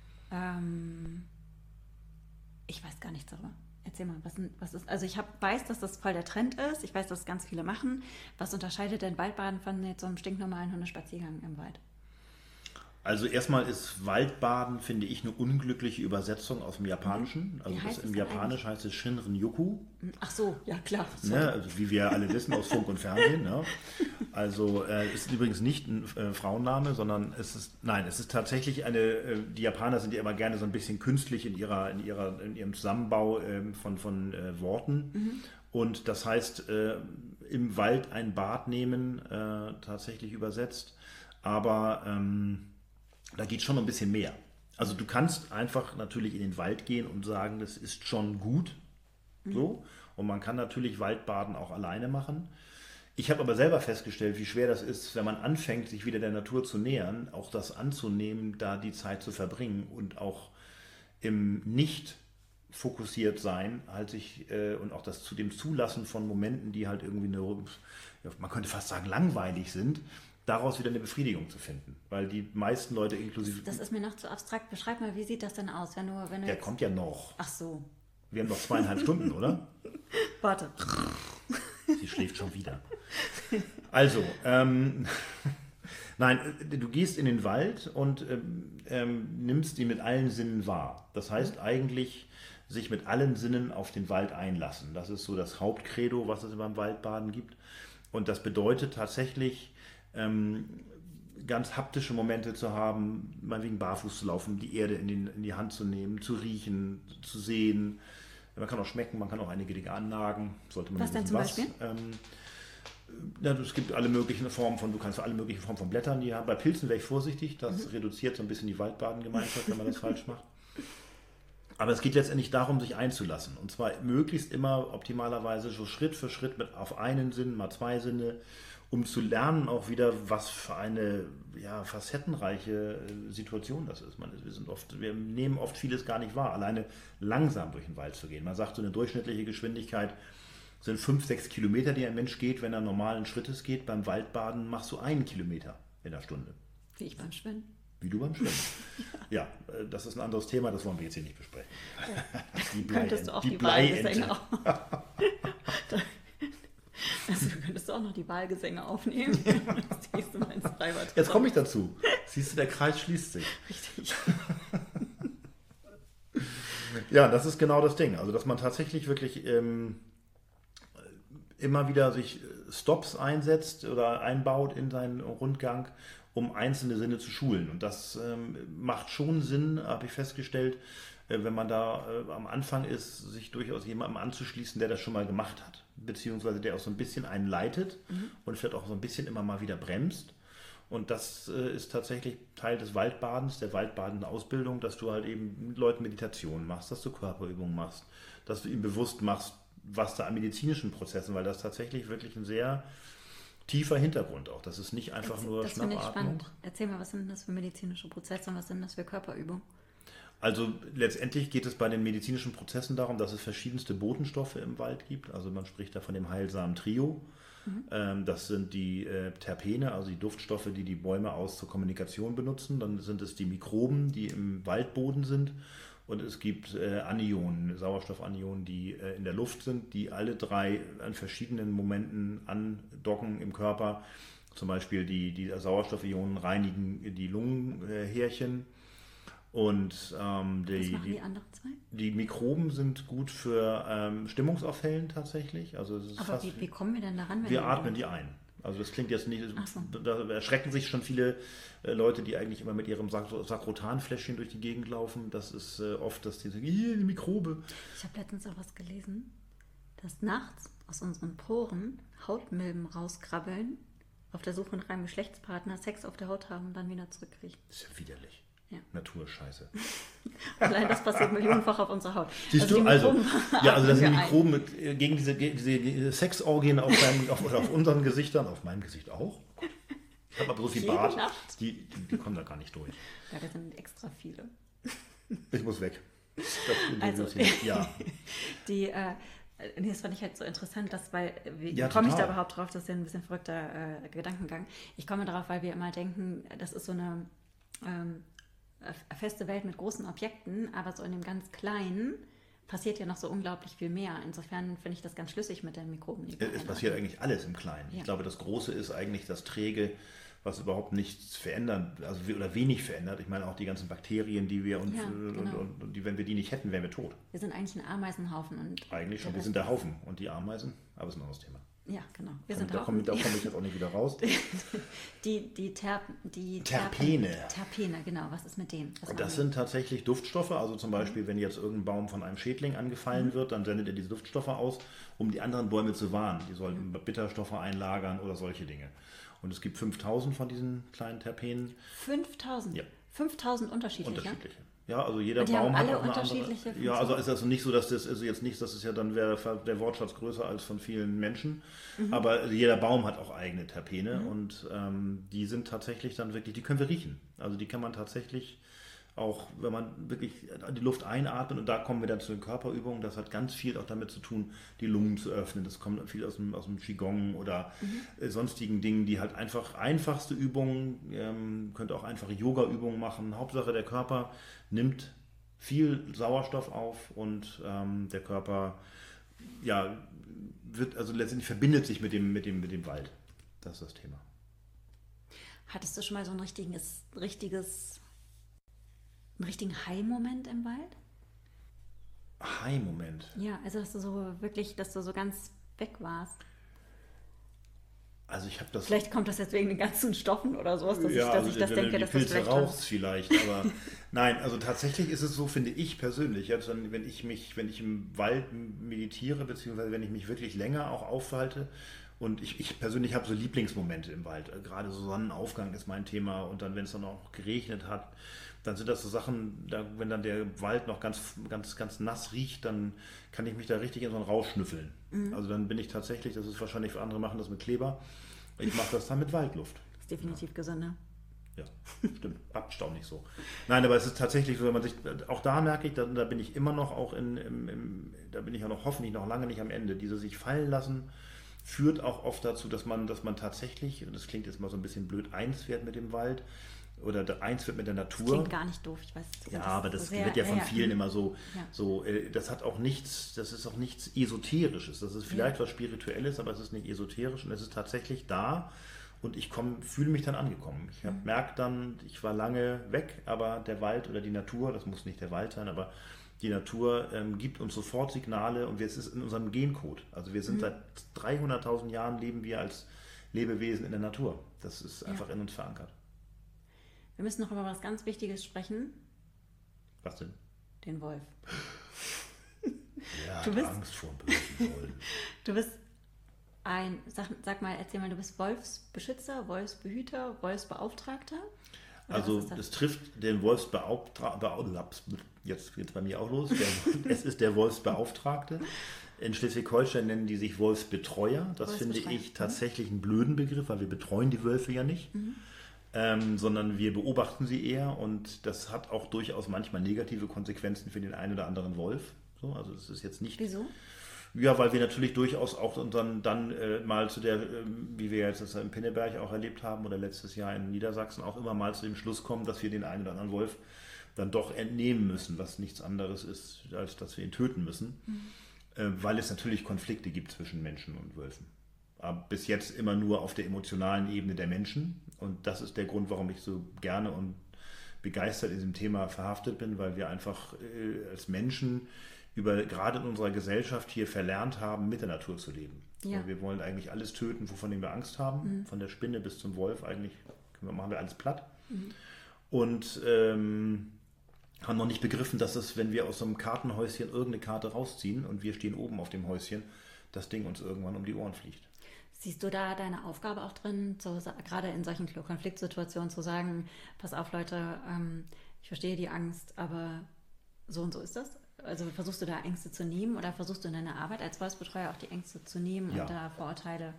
Ähm, ich weiß gar nichts darüber. Erzähl mal, was, was ist, also ich hab, weiß, dass das voll der Trend ist, ich weiß, dass ganz viele machen. Was unterscheidet denn Waldbaden von jetzt so einem stinknormalen Hundespaziergang im Wald? Also erstmal ist Waldbaden, finde ich, eine unglückliche Übersetzung aus dem Japanischen. Also das im Japanisch heißt es Shinrin-yoku. Ach so, ja klar. Ne, also wie wir alle wissen aus Funk und Fernsehen. Ne? Also äh, ist übrigens nicht ein äh, Frauenname, sondern es ist, nein, es ist tatsächlich eine, äh, die Japaner sind ja immer gerne so ein bisschen künstlich in ihrer, in ihrer, in ihrem Zusammenbau äh, von, von äh, Worten. Mhm. Und das heißt, äh, im Wald ein Bad nehmen, äh, tatsächlich übersetzt. Aber ähm, da geht schon ein bisschen mehr. Also du kannst einfach natürlich in den Wald gehen und sagen, das ist schon gut. Mhm. So. Und man kann natürlich Waldbaden auch alleine machen. Ich habe aber selber festgestellt, wie schwer das ist, wenn man anfängt, sich wieder der Natur zu nähern, auch das anzunehmen, da die Zeit zu verbringen und auch im nicht fokussiert sein, halt sich äh, und auch das zu dem Zulassen von Momenten, die halt irgendwie eine, ja, man könnte fast sagen, langweilig sind, daraus wieder eine Befriedigung zu finden. Weil die meisten Leute inklusive... Das ist mir noch zu abstrakt. Beschreib mal, wie sieht das denn aus? Wenn du, wenn du Der jetzt... kommt ja noch. Ach so. Wir haben noch zweieinhalb Stunden, oder? Warte. Sie schläft schon wieder. Also, ähm, nein, du gehst in den Wald und ähm, nimmst ihn mit allen Sinnen wahr. Das heißt mhm. eigentlich, sich mit allen Sinnen auf den Wald einlassen. Das ist so das Hauptcredo, was es beim Waldbaden gibt. Und das bedeutet tatsächlich, Ähm, ganz haptische Momente zu haben, meinetwegen barfuß zu laufen, die Erde in, den, in die Hand zu nehmen, zu riechen, zu sehen. Man kann auch schmecken, man kann auch einige Dinge annagen. Sollte man was denn zum was. Beispiel? Ähm, ja, es gibt alle möglichen Formen von, du kannst alle möglichen Formen von Blättern, die haben. Bei Pilzen wäre ich vorsichtig, das mhm. reduziert so ein bisschen die Waldbadengemeinschaft, wenn man das falsch macht. Aber es geht letztendlich darum, sich einzulassen. Und zwar möglichst immer optimalerweise so Schritt für Schritt mit auf einen Sinn, mal zwei Sinne, um zu lernen auch wieder, was für eine ja, facettenreiche Situation das ist. Man, wir, sind oft, wir nehmen oft vieles gar nicht wahr, alleine langsam durch den Wald zu gehen. Man sagt, so eine durchschnittliche Geschwindigkeit sind fünf, sechs Kilometer, die ein Mensch geht, wenn er normalen Schrittes geht. Beim Waldbaden machst du einen Kilometer in der Stunde. Wie ich beim Schwimmen. Wie du beim Schwimmen. Ja, das ist ein anderes Thema, das wollen wir jetzt hier nicht besprechen. Ja. Die Könntest du auch die, die Bleigesänge auch. Also könntest du auch noch die Wahlgesänge aufnehmen. Siehst du mal ins Freibad. Jetzt komme ich dazu. Siehst du, der Kreis schließt sich. Richtig. Ja, das ist genau das Ding. Also, dass man tatsächlich wirklich ähm, immer wieder sich Stops einsetzt oder einbaut in seinen Rundgang, um einzelne Sinne zu schulen. Und das ähm, macht schon Sinn, habe ich festgestellt, äh, wenn man da äh, am Anfang ist, sich durchaus jemandem anzuschließen, der das schon mal gemacht hat. Beziehungsweise der auch so ein bisschen einen leitet mhm. und vielleicht auch so ein bisschen immer mal wieder bremst. Und das äh, ist tatsächlich Teil des Waldbadens, der waldbadenden Ausbildung, dass du halt eben mit Leuten Meditation machst, dass du Körperübungen machst, dass du ihnen bewusst machst, was da an medizinischen Prozessen, weil das tatsächlich wirklich ein sehr tiefer Hintergrund auch. Das ist nicht einfach das, nur das Schnappatmung. Erzähl mal, was sind das für medizinische Prozesse und was sind das für Körperübungen? Also letztendlich geht es bei den medizinischen Prozessen darum, dass es verschiedenste Botenstoffe im Wald gibt. Also man spricht da von dem heilsamen Trio. Mhm. Ähm, das sind die äh, Terpene, also die Duftstoffe, die die Bäume aus zur Kommunikation benutzen. Dann sind es die Mikroben, die im Waldboden sind. Und es gibt äh, Anionen, Sauerstoffanionen, die äh, in der Luft sind, die alle drei an verschiedenen Momenten andocken im Körper. Zum Beispiel die, die Sauerstoffionen reinigen die Lungenhärchen. Und ähm, die, Was machen die die anderen zwei? Die Mikroben sind gut für ähm, Stimmungsaufhellen tatsächlich. Also es ist Aber fast, wie, wie kommen wir denn daran? Wenn wir atmen die ein. Also das klingt jetzt nicht, Ach so. Da erschrecken sich schon viele äh, Leute, die eigentlich immer mit ihrem Sak- Sakrotanfläschchen durch die Gegend laufen. Das ist äh, oft, dass die sagen, hier, die Mikrobe. Ich habe letztens auch was gelesen, dass nachts aus unseren Poren Hautmilben rauskrabbeln, auf der Suche nach einem Geschlechtspartner, Sex auf der Haut haben und dann wieder zurückkriechen. Das ist ja widerlich. Ja. Naturscheiße. Allein das passiert millionenfach auf unserer Haut. Siehst also du, also, ja, also das sind atmen wir Mikroben mit, äh, gegen diese, gegen diese Sexorgien auf, deinem, auf, oder auf unseren Gesichtern, auf meinem Gesicht auch. Ich habe aber so viel Jede Bart, Nacht. die, die, die kommen da gar nicht durch. Ja, da sind extra viele. Ich muss weg. Das Also, ja. die, äh, nee, das fand ich halt so interessant, dass, weil, wie Ja, komme ich da total. überhaupt drauf, das ist ja ein bisschen verrückter äh, Gedankengang. Ich komme darauf, weil wir immer denken, das ist so eine ähm, feste Welt mit großen Objekten, aber so in dem ganz Kleinen passiert ja noch so unglaublich viel mehr. Insofern finde ich das ganz schlüssig mit den Mikroben. die wir Es einatmen. passiert eigentlich alles im Kleinen. Ja. Ich glaube, das Große ist eigentlich das Träge, was überhaupt nichts verändert, also oder wenig verändert. Ich meine auch die ganzen Bakterien, die wir und, Ja, und, genau. und, und die, wenn wir die nicht hätten, wären wir tot. Wir sind eigentlich ein Ameisenhaufen. Und Eigentlich schon. der Wir sind der Haufen und die Ameisen, aber das ist ein anderes Thema. Ja, genau. Wir Da, sind da komme Haufen. da komme ich jetzt auch nicht wieder raus. Die, die, Ter, die Terpene. Terpen- Terpene, genau. Was ist mit denen? Was Und machen das die? sind tatsächlich Duftstoffe. Also zum Beispiel, wenn jetzt irgendein Baum von einem Schädling angefallen Mhm. wird, dann sendet er diese Duftstoffe aus, um die anderen Bäume zu warnen. Die sollten Bitterstoffe einlagern oder solche Dinge. Und es gibt fünftausend von diesen kleinen Terpenen. fünftausend? Ja. fünftausend unterschiedliche? Unterschiedliche. Ja, also jeder Und die Baum haben alle hat auch eine unterschiedliche andere. Ja, also ist das nicht so, dass das also jetzt nicht, das ist ja dann wäre der Wortschatz größer als von vielen Menschen. Mhm. Aber jeder Baum hat auch eigene Terpene mhm. und ähm, die sind tatsächlich dann wirklich, die können wir riechen. Also die kann man tatsächlich auch, wenn man wirklich die Luft einatmet, und da kommen wir dann zu den Körperübungen, das hat ganz viel auch damit zu tun, die Lungen zu öffnen. Das kommt viel aus dem, aus dem Qigong oder mhm. äh, sonstigen Dingen, die halt einfach einfachste Übungen, ähm, könnt auch einfache Yoga-Übungen machen. Hauptsache der Körper nimmt viel Sauerstoff auf und ähm, der Körper ja, wird, also letztendlich verbindet sich mit dem, mit dem, mit dem Wald. Das ist das Thema. Hattest du schon mal so ein richtiges, richtiges einen richtigen High-Moment im Wald? High-Moment? Ja, also dass du so wirklich, dass du so ganz weg warst. Also ich habe das... Vielleicht kommt das jetzt wegen den ganzen Stoffen oder sowas, dass ja, ich, dass also ich das wenn denke, du die dass das Pilze vielleicht... rauchst vielleicht, aber nein, also tatsächlich ist es so, finde ich persönlich, jetzt, wenn ich mich, wenn ich im Wald meditiere, beziehungsweise wenn ich mich wirklich länger auch aufhalte, und ich, ich persönlich habe so Lieblingsmomente im Wald, gerade so Sonnenaufgang ist mein Thema, und dann, wenn es dann auch geregnet hat, dann sind das so Sachen, da, wenn dann der Wald noch ganz, ganz, ganz nass riecht, dann kann ich mich da richtig in so einen Rausch schnüffeln. Mhm. Also dann bin ich tatsächlich, das ist wahrscheinlich für andere machen das mit Kleber, ich mache das dann mit Waldluft. Das ist definitiv ja. gesünder. Ja, stimmt. Abstau nicht so. Nein, aber es ist tatsächlich so, wenn man sich, auch da merke ich, da, da bin ich immer noch auch in, im, im, da bin ich ja noch hoffentlich noch lange nicht am Ende. Diese sich fallen lassen führt auch oft dazu, dass man, dass man tatsächlich, und das klingt jetzt mal so ein bisschen blöd, eins wird mit dem Wald oder eins wird mit der Natur. Das klingt gar nicht doof, ich weiß. Ja, das aber das sehr, wird ja von ja, vielen ja. immer so, ja. so, das hat auch nichts, das ist auch nichts Esoterisches. Das ist vielleicht ja. was Spirituelles, aber es ist nicht esoterisch und es ist tatsächlich da. Und ich fühle mich dann angekommen. Ich mhm. merke dann, ich war lange weg, aber der Wald oder die Natur, das muss nicht der Wald sein, aber die Natur ähm, gibt uns sofort Signale und es ist in unserem Gencode. Also wir sind mhm. seit dreihunderttausend Jahren leben wir als Lebewesen in der Natur. Das ist einfach ja. in uns verankert. Wir müssen noch über was ganz Wichtiges sprechen. Was denn? Den Wolf. Ja, du bist, Angst vor dem bösen Wolf. Du bist ein, sag, sag mal, erzähl mal, du bist Wolfsbeschützer, Wolfsbehüter, Wolfsbeauftragter? Oder also es trifft den Wolfsbeauftragten, jetzt geht es bei mir auch los, der, es ist der Wolfsbeauftragte. In Schleswig-Holstein nennen die sich Wolfsbetreuer. Das finde ich tatsächlich einen blöden Begriff, weil wir betreuen die Wölfe ja nicht. Mhm. ähm, sondern wir beobachten sie eher und das hat auch durchaus manchmal negative Konsequenzen für den einen oder anderen Wolf. So, also das ist jetzt nicht... Wieso? Ja, weil wir natürlich durchaus auch dann, dann äh, mal zu der, äh, wie wir jetzt das in Pinneberg auch erlebt haben oder letztes Jahr in Niedersachsen auch immer mal zu dem Schluss kommen, dass wir den einen oder anderen Wolf dann doch entnehmen müssen, was nichts anderes ist, als dass wir ihn töten müssen, mhm. äh, weil es natürlich Konflikte gibt zwischen Menschen und Wölfen. Aber bis jetzt immer nur auf der emotionalen Ebene der Menschen und das ist der Grund, warum ich so gerne und begeistert in diesem Thema verhaftet bin, weil wir einfach äh, als Menschen über gerade in unserer Gesellschaft hier verlernt haben, mit der Natur zu leben. Ja. Also wir wollen eigentlich alles töten, wovon wir Angst haben. Mhm. Von der Spinne bis zum Wolf eigentlich machen wir alles platt. Mhm. Und ähm, haben noch nicht begriffen, dass es, wenn wir aus so einem Kartenhäuschen irgendeine Karte rausziehen und wir stehen oben auf dem Häuschen, das Ding uns irgendwann um die Ohren fliegt. Siehst du da deine Aufgabe auch drin, so, gerade in solchen Konfliktsituationen zu sagen, pass auf Leute, ähm, ich verstehe die Angst, aber so und so ist das? Also versuchst du da Ängste zu nehmen oder versuchst du in deiner Arbeit als Wolfsbetreuer auch die Ängste zu nehmen ja. und da Vorurteile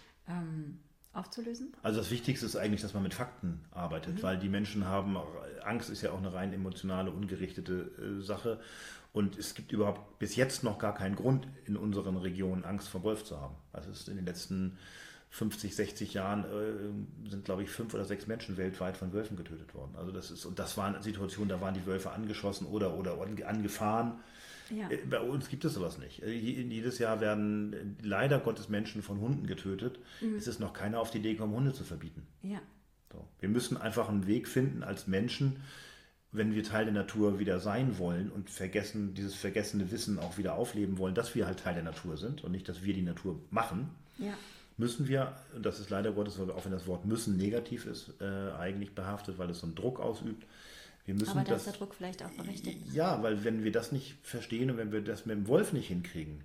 ähm, aufzulösen? Also das Wichtigste ist eigentlich, dass man mit Fakten arbeitet, mhm. weil die Menschen haben, Angst ist ja auch eine rein emotionale, ungerichtete äh, Sache und es gibt überhaupt bis jetzt noch gar keinen Grund in unseren Regionen Angst vor Wolf zu haben. Also es ist in den letzten fünfzig, sechzig Jahren äh, sind, glaube ich, fünf oder sechs Menschen weltweit von Wölfen getötet worden. Also das ist, und das waren Situationen, da waren die Wölfe angeschossen oder, oder angefahren. Ja. Äh, bei uns gibt es sowas nicht. Äh, jedes Jahr werden leider Gottes Menschen von Hunden getötet. Mhm. Es ist noch keiner auf die Idee gekommen, Hunde zu verbieten. Ja. So. Wir müssen einfach einen Weg finden als Menschen, wenn wir Teil der Natur wieder sein wollen und vergessen, dieses vergessene Wissen auch wieder aufleben wollen, dass wir halt Teil der Natur sind und nicht, dass wir die Natur machen. Ja. Müssen wir, und das ist leider Gottes, auch wenn das Wort müssen negativ ist, äh, eigentlich behaftet, weil es so einen Druck ausübt. Wir müssen Aber da das, ist der Druck vielleicht auch berechtigt. Ja, weil wenn wir das nicht verstehen und wenn wir das mit dem Wolf nicht hinkriegen,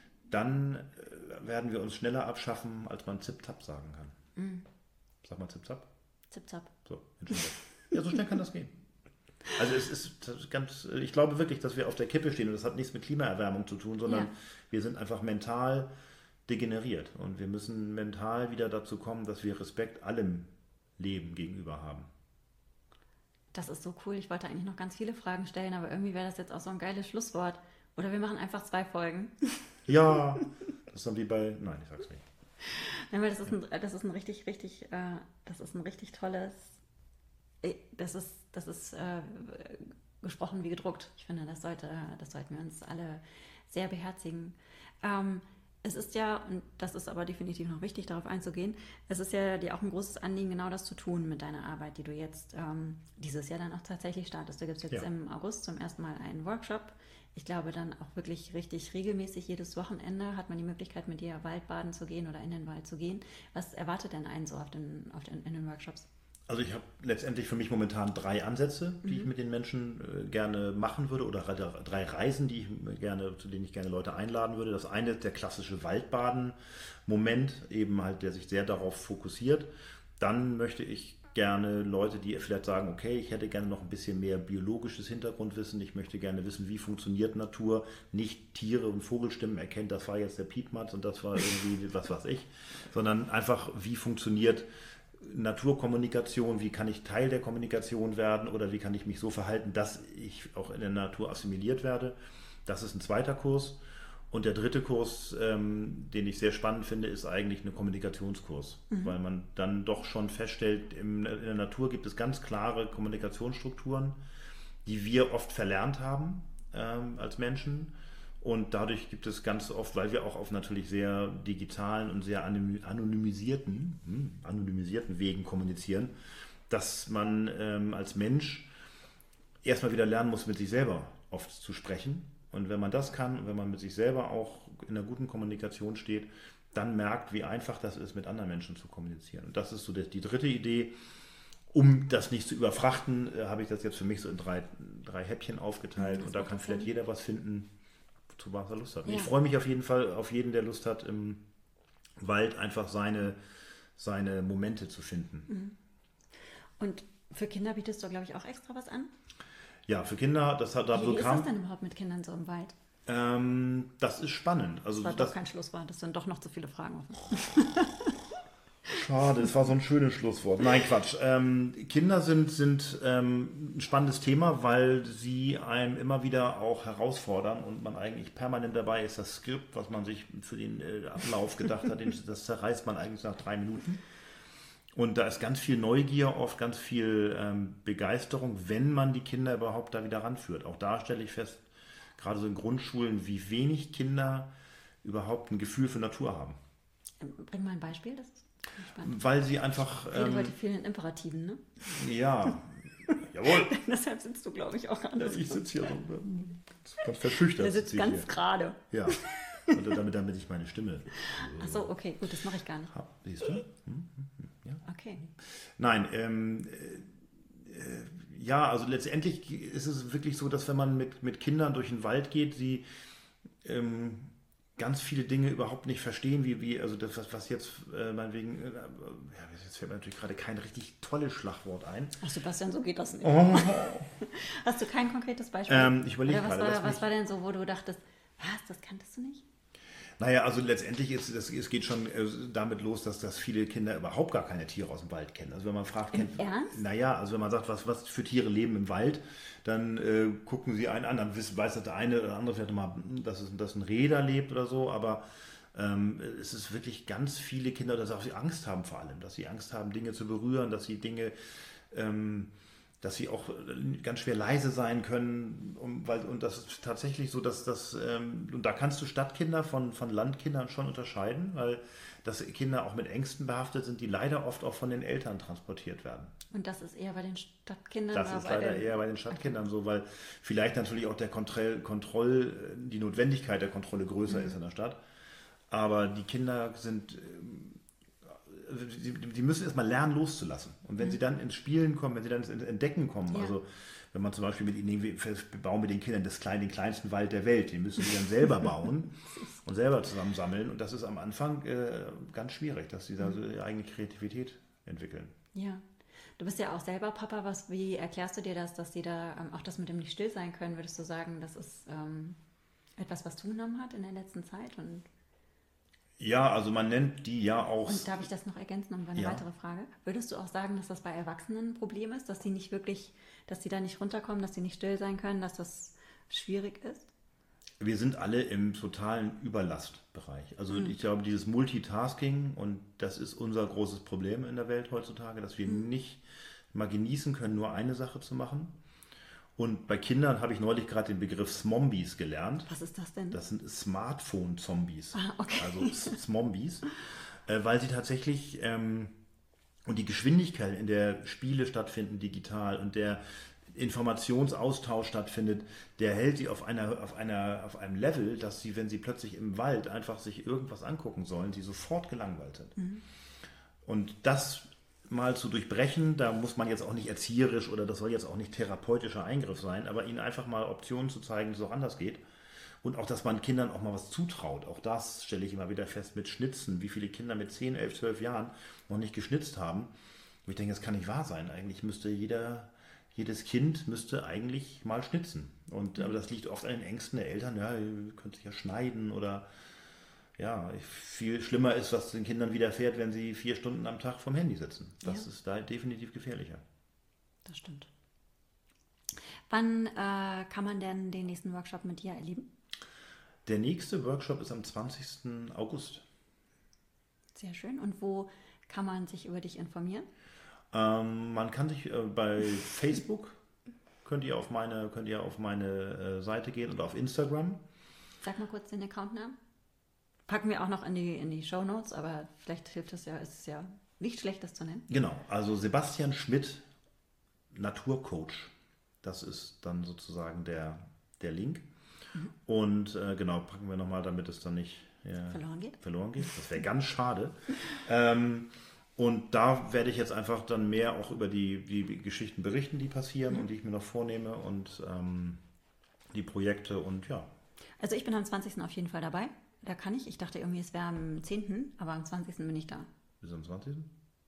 dann äh, werden wir uns schneller abschaffen, als man Zip-Zap sagen kann. Mm. Sag mal Zip-Zap? Zip-Zap. So, Entschuldigung. Ja, so schnell kann das gehen. Also es ist ganz, ich glaube wirklich, dass wir auf der Kippe stehen und das hat nichts mit Klimaerwärmung zu tun, sondern ja. wir sind einfach mental degeneriert und wir müssen mental wieder dazu kommen, dass wir Respekt allem Leben gegenüber haben. Das ist so cool. Ich wollte eigentlich noch ganz viele Fragen stellen, aber irgendwie wäre das jetzt auch so ein geiles Schlusswort. Oder wir machen einfach zwei Folgen. Ja, das ist dann wie bei... Nein, ich sag's nicht. Nein, weil das ist ein, das ist ein richtig, richtig, äh, das ist ein richtig tolles... Das ist, das ist äh, gesprochen wie gedruckt. Ich finde, das sollte, das sollten wir uns alle sehr beherzigen. Ähm, Es ist ja, und das ist aber definitiv noch wichtig, darauf einzugehen, es ist ja dir auch ein großes Anliegen, genau das zu tun mit deiner Arbeit, die du jetzt ähm, dieses Jahr dann auch tatsächlich startest. Du gibst jetzt ja. im August zum ersten Mal einen Workshop. Ich glaube dann auch wirklich richtig regelmäßig, jedes Wochenende hat man die Möglichkeit, mit dir Waldbaden zu gehen oder in den Wald zu gehen. Was erwartet denn einen so auf den, auf den, in den Workshops? Also ich habe letztendlich für mich momentan drei Ansätze, die mhm. ich mit den Menschen äh, gerne machen würde oder drei Reisen, die ich gerne, zu denen ich gerne Leute einladen würde. Das eine ist der klassische Waldbaden-Moment, eben halt, der sich sehr darauf fokussiert. Dann möchte ich gerne Leute, die vielleicht sagen, okay, ich hätte gerne noch ein bisschen mehr biologisches Hintergrundwissen, ich möchte gerne wissen, wie funktioniert Natur, nicht Tiere und Vogelstimmen erkennt, das war jetzt der Piepmatz und das war irgendwie was weiß ich, sondern einfach, wie funktioniert Naturkommunikation, wie kann ich Teil der Kommunikation werden oder wie kann ich mich so verhalten, dass ich auch in der Natur assimiliert werde. Das ist ein zweiter Kurs. Und der dritte Kurs, ähm, den ich sehr spannend finde, ist eigentlich ein Kommunikationskurs, mhm. weil man dann doch schon feststellt, im, in der Natur gibt es ganz klare Kommunikationsstrukturen, die wir oft verlernt haben ähm, als Menschen. Und dadurch gibt es ganz oft, weil wir auch auf natürlich sehr digitalen und sehr anonymisierten, hm, anonymisierten Wegen kommunizieren, dass man ähm, als Mensch erstmal wieder lernen muss, mit sich selber oft zu sprechen. Und wenn man das kann, wenn man mit sich selber auch in einer guten Kommunikation steht, dann merkt, wie einfach das ist, mit anderen Menschen zu kommunizieren. Und das ist so die dritte Idee. Um das nicht zu überfrachten, habe ich das jetzt für mich so in drei, drei Häppchen aufgeteilt. Und da kann vielleicht jeder was finden, zu was er Lust hat. Ja. Ich freue mich auf jeden Fall auf jeden, der Lust hat, im Wald einfach seine, seine Momente zu finden. Und für Kinder bietest du, glaube ich, auch extra was an? Ja, für Kinder, das hat da Wie so ist kam. das denn überhaupt mit Kindern so im Wald? Ähm, das ist spannend. Also das war das doch kein Schlusswort, das sind doch noch zu viele Fragen offen. Schade, das war so ein schönes Schlusswort. Nein, Quatsch. Ähm, Kinder sind, sind ähm, ein spannendes Thema, weil sie einem immer wieder auch herausfordern und man eigentlich permanent dabei ist. Das Skript, was man sich für den äh, Ablauf gedacht hat, den, das zerreißt man eigentlich nach drei Minuten. Und da ist ganz viel Neugier, oft ganz viel ähm, Begeisterung, wenn man die Kinder überhaupt da wieder ranführt. Auch da stelle ich fest, gerade so in Grundschulen, wie wenig Kinder überhaupt ein Gefühl für Natur haben. Bring mal ein Beispiel, das ist spannend. Weil sie einfach... Ich rede ähm, heute viel in Imperativen, ne? Ja, jawohl. Deshalb sitzt du, glaube ich, auch anders. Ich sitze hier so ganz verschüchtert. Der sitzt ganz hier. gerade. Ja, und damit, damit ich meine Stimme... Ach so, okay, gut, das mache ich gar nicht. Hab. Siehst du? Hm, hm, hm, ja. Okay. Nein, ähm, äh, ja, also letztendlich ist es wirklich so, dass wenn man mit, mit Kindern durch den Wald geht, sie... Ähm, ganz viele Dinge überhaupt nicht verstehen, wie, wie also das, was, was jetzt äh, meinetwegen, äh, ja, jetzt fällt mir natürlich gerade kein richtig tolles Schlagwort ein. Ach Sebastian, so geht das nicht. Oh. Hast du kein konkretes Beispiel? Ähm, ich überlege Oder was, gerade. war, was mich, war denn so, wo du dachtest, was, das kanntest du nicht? Naja, also letztendlich ist es, es geht schon äh, damit los, dass, dass viele Kinder überhaupt gar keine Tiere aus dem Wald kennen. Also wenn man fragt, Im kennt, Ernst? Naja, also wenn man sagt, was, was für Tiere leben im Wald, dann äh, gucken sie einen an, dann wissen, weiß das der eine oder andere vielleicht mal, dass, es, dass ein Reh da lebt oder so, aber ähm, es ist wirklich ganz viele Kinder, dass auch sie Angst haben vor allem, dass sie Angst haben, Dinge zu berühren, dass sie Dinge... Ähm, dass sie auch ganz schwer leise sein können. Um, weil, und das ist tatsächlich so, dass das, ähm, und da kannst du Stadtkinder von, von Landkindern schon unterscheiden, weil dass Kinder auch mit Ängsten behaftet sind, die leider oft auch von den Eltern transportiert werden. Und das ist eher bei den Stadtkindern? Das ist bei leider den... eher bei den Stadtkindern okay. so, weil vielleicht natürlich auch der Kontroll, Kontroll, die Notwendigkeit der Kontrolle größer mhm. ist in der Stadt. Aber die Kinder sind... Die, die müssen erstmal lernen, loszulassen. Und wenn mhm. sie dann ins Spielen kommen, wenn sie dann ins Entdecken kommen, ja. also wenn man zum Beispiel mit ihnen, wir bauen mit den Kindern das kleine, den kleinsten Wald der Welt, den müssen sie dann selber bauen und selber zusammensammeln. Und das ist am Anfang äh, ganz schwierig, dass sie da so ihre eigene Kreativität entwickeln. Ja. Du bist ja auch selber Papa. Was, wie erklärst du dir das, dass sie da ähm, auch das mit dem nicht still sein können? Würdest du sagen, das ist ähm, etwas, was zugenommen hat in der letzten Zeit? Und ja, also man nennt die ja auch... Und darf ich das noch ergänzen um eine ja. weitere Frage? Würdest du auch sagen, dass das bei Erwachsenen ein Problem ist, dass sie nicht wirklich, dass sie da nicht runterkommen, dass sie nicht still sein können, dass das schwierig ist? Wir sind alle im totalen Überlastbereich. Also mhm. ich glaube, dieses Multitasking, und das ist unser großes Problem in der Welt heutzutage, dass wir mhm. nicht mal genießen können, nur eine Sache zu machen. Und bei Kindern habe ich neulich gerade den Begriff Smombies gelernt. Was ist das denn? Das sind Smartphone-Zombies. Ah, okay. Also Smombies. Äh, weil sie tatsächlich, ähm, und die Geschwindigkeit, in der Spiele stattfinden digital und der Informationsaustausch stattfindet, der hält sie auf, einer, auf, einer, auf einem Level, dass sie, wenn sie plötzlich im Wald einfach sich irgendwas angucken sollen, sie sofort gelangweilt sind. Mhm. Und das mal zu durchbrechen, da muss man jetzt auch nicht erzieherisch oder das soll jetzt auch nicht therapeutischer Eingriff sein, aber ihnen einfach mal Optionen zu zeigen, dass es auch anders geht. Und auch, dass man Kindern auch mal was zutraut. Auch das stelle ich immer wieder fest mit Schnitzen, wie viele Kinder mit zehn, elf, zwölf Jahren noch nicht geschnitzt haben. Und ich denke, das kann nicht wahr sein. Eigentlich müsste jeder, jedes Kind müsste eigentlich mal schnitzen. Und aber das liegt oft an den Ängsten der Eltern, ja, ihr könnt sich ja schneiden oder ja, viel schlimmer ist, was den Kindern widerfährt, wenn sie vier Stunden am Tag vom Handy sitzen. Das ja. ist da definitiv gefährlicher. Das stimmt. Wann äh, kann man denn den nächsten Workshop mit dir erleben? Der nächste Workshop ist am zwanzigsten August. Sehr schön. Und wo kann man sich über dich informieren? Ähm, man kann sich äh, bei Facebook, könnt ihr auf meine, könnt ihr auf meine äh, Seite gehen und auf Instagram. Sag mal kurz den Accountnamen. Packen wir auch noch in die, in die Shownotes, aber vielleicht hilft es ja, ist es ja nicht schlecht, das zu nennen. Genau, also Sebastian Schmidt, Naturcoach. Das ist dann sozusagen der, der Link. Mhm. Und äh, genau, packen wir nochmal, damit es dann nicht ja, verloren geht. Verloren geht. Das wäre ganz schade. ähm, und da werde ich jetzt einfach dann mehr auch über die, die Geschichten berichten, die passieren mhm. und die ich mir noch vornehme und ähm, die Projekte und ja. Also ich bin am zwanzigsten auf jeden Fall dabei. Da kann ich. Ich dachte irgendwie, es wäre am zehnten, aber am zwanzigsten bin ich da. Bist du am zwanzigsten?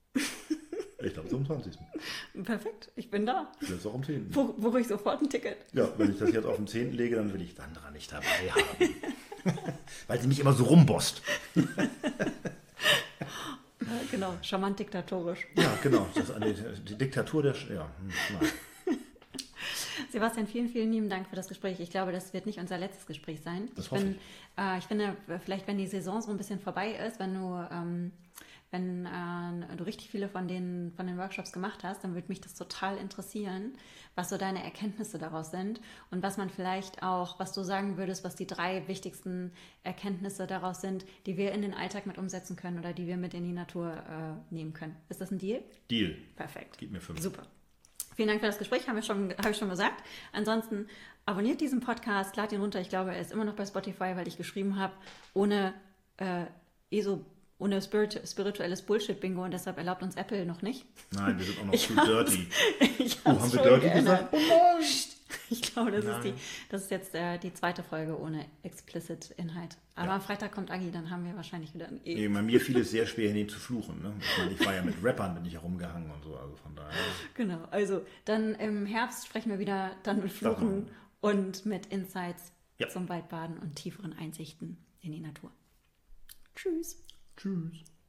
Ich glaube, es ist am zwanzigsten. Perfekt, ich bin da. Jetzt auch am zehnten. Buch, buche ich sofort ein Ticket. Ja, wenn ich das jetzt auf den zehnten lege, dann will ich Sandra nicht dabei haben. Weil sie mich immer so rumbosst. genau, charmant diktatorisch. Ja, genau. Das ist eine, die Diktatur der... Sch- ja, hm, nein. Sebastian, vielen, vielen lieben Dank für das Gespräch. Ich glaube, das wird nicht unser letztes Gespräch sein. Das ich, hoffe bin, ich. Äh, ich finde, vielleicht wenn die Saison so ein bisschen vorbei ist, wenn du, ähm, wenn äh, du richtig viele von den, von den Workshops gemacht hast, dann würde mich das total interessieren, was so deine Erkenntnisse daraus sind und was man vielleicht auch, was du sagen würdest, was die drei wichtigsten Erkenntnisse daraus sind, die wir in den Alltag mit umsetzen können oder die wir mit in die Natur äh, nehmen können. Ist das ein Deal? Deal. Perfekt. Gib mir fünf. Super. Vielen Dank für das Gespräch, habe ich schon, habe ich schon gesagt. Ansonsten abonniert diesen Podcast, lad ihn runter. Ich glaube, er ist immer noch bei Spotify, weil ich geschrieben habe, ohne äh, ESO, ohne Spirit, spirituelles Bullshit-Bingo und deshalb erlaubt uns Apple noch nicht. Nein, wir sind auch noch Ich zu hab's- dirty. Ich Oh, hab's haben wir schon dirty geändert. gesagt? Oh nein! Ich glaube, das ist, Nein. die, das ist jetzt äh, die zweite Folge ohne explicit Inhalt. Aber Ja. am Freitag kommt Agi, dann haben wir wahrscheinlich wieder ein E. Nee, bei mir fiel es sehr schwer, ihn zu fluchen. Ne? Ich meine, ich war ja mit Rappern, bin ich herumgehangen und so, also von daher. Genau, also dann im Herbst sprechen wir wieder dann mit Doch, Fluchen und mit Insights Ja. zum Waldbaden und tieferen Einsichten in die Natur. Tschüss. Tschüss.